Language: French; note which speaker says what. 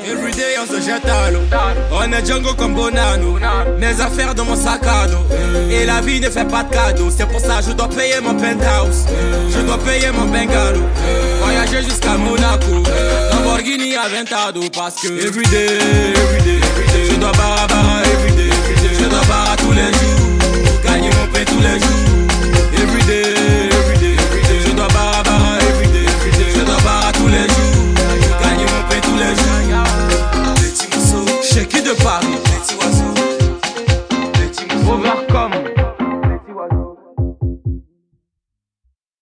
Speaker 1: Everyday on se jette à l'eau. On est Django comme Bonano. Mes affaires dans mon sac à dos. Et la vie ne fait pas de cadeaux. C'est pour ça que je dois payer mon penthouse. Je dois payer mon bungalow. Voyager jusqu'à Monaco. Lamborghini Aventador. Parce que everyday, je dois barra barra.